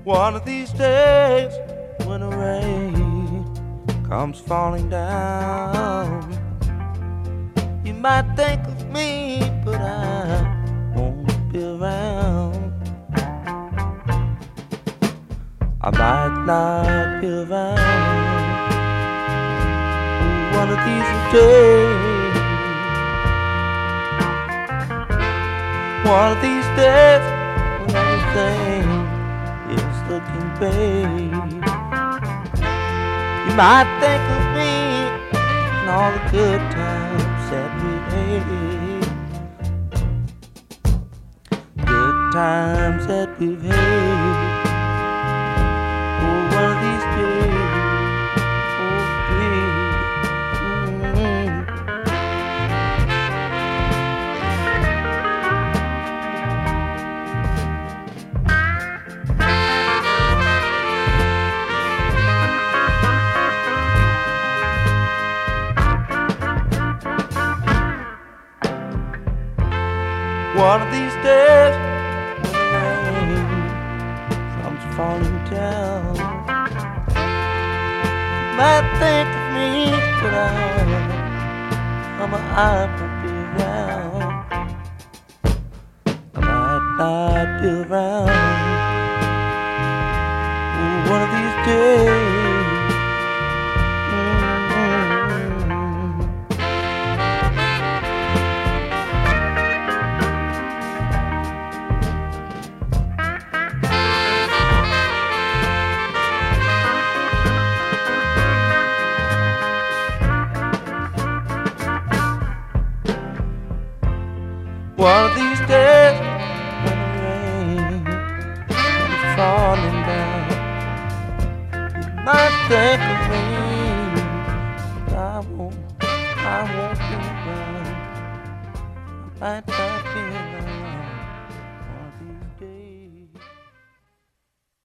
One of these days, when the rain comes falling down, you might think of me, but I won't be around. I might not be around one of these days. One of these days when everything is looking bad, you might think of me and all the good times that we've had. Good times that we've had. Oh, one of these days. Oh, baby. One of these days when the rain comes falling down, you might think of me, but I won't be around. I might not be around. Ooh, one of these days. One of these days when the rain comes falling down, you might think of me, but I won't be around. I might not be around.